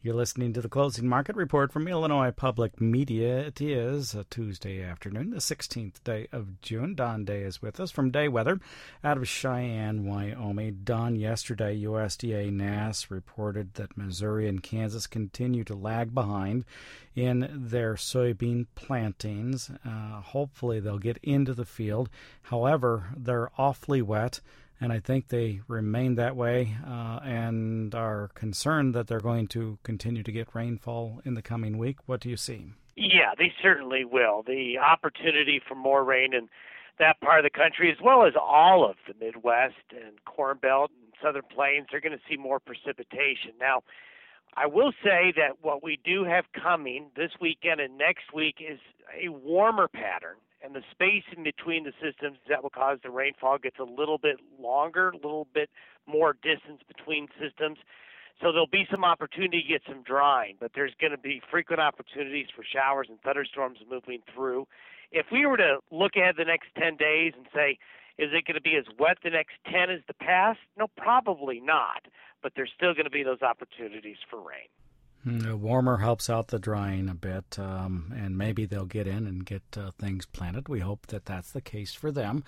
You're listening to the Closing Market Report from Illinois Public Media. It is a Tuesday afternoon, the 16th day of June. Don Day is with us from Day Weather out of Cheyenne, Wyoming. Don, yesterday USDA NASS reported that Missouri and Kansas continue to lag behind in their soybean plantings. Hopefully they'll get into the field. However, they're awfully wet, and I think they remain that way and are concerned that they're going to continue to get rainfall in the coming week. What do you see? Yeah, they certainly will. The opportunity for more rain in that part of the country, as well as all of the Midwest and Corn Belt and Southern Plains, they're going to see more precipitation. Now, I will say that what we do have coming this weekend and next week is a warmer pattern. And the space in between the systems that will cause the rainfall gets a little bit longer, a little bit more distance between systems. So there'll be some opportunity to get some drying, but there's going to be frequent opportunities for showers and thunderstorms moving through. If we were to look ahead the next 10 days and say, is it going to be as wet the next 10 as the past? No, probably not, but there's still going to be those opportunities for rain. Warmer helps out the drying a bit, and maybe they'll get in and get things planted. We hope that that's the case for them.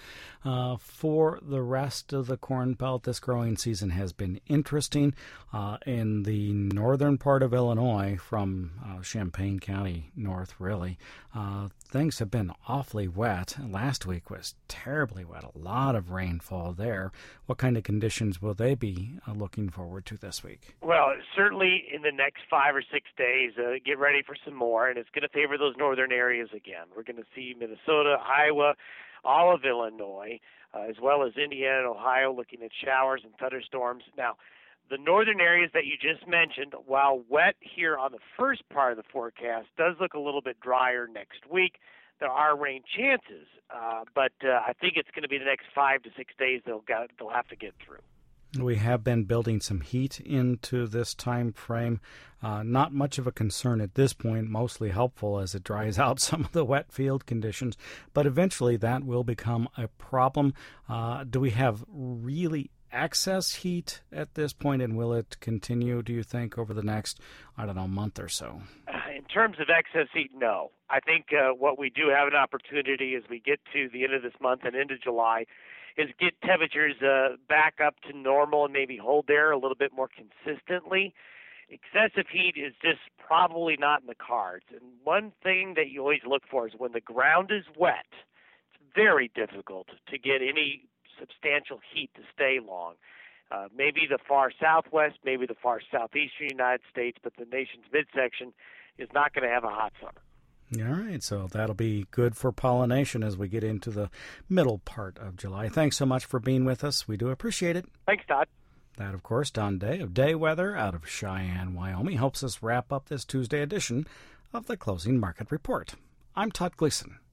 For the rest of the Corn Belt, this growing season has been interesting. In the northern part of Illinois, from Champaign County north, really, things have been awfully wet. Last week was terribly wet, a lot of rainfall there. What kind of conditions will they be looking forward to this week? Well, certainly in the next 5 or 6 days, get ready for some more, and it's going to favor those northern areas again. We're going to see Minnesota, Iowa, all of Illinois, as well as Indiana and Ohio looking at showers and thunderstorms. Now, the northern areas that you just mentioned, while wet here on the first part of the forecast, does look a little bit drier next week. There are rain chances, but I think it's going to be the next 5 to 6 days they'll have to get through. We have been building some heat into this time frame. Not much of a concern at this point, mostly helpful as it dries out some of the wet field conditions, but eventually that will become a problem. Do we have really excess heat at this point, and will it continue, do you think, over the next, month or so? In terms of excess heat, no. I think what we do have an opportunity as we get to the end of this month and into July is get temperatures back up to normal and maybe hold there a little bit more consistently. Excessive heat is just probably not in the cards. And one thing that you always look for is when the ground is wet, it's very difficult to get any substantial heat to stay long. Maybe the far southwest, maybe the far southeastern United States, but the nation's midsection is not going to have a hot summer. All right, so that'll be good for pollination as we get into the middle part of July. Thanks so much for being with us. We do appreciate it. Thanks, Todd. That, of course, Don Day of Day Weather out of Cheyenne, Wyoming, helps us wrap up this Tuesday edition of the Closing Market Report. I'm Todd Gleason.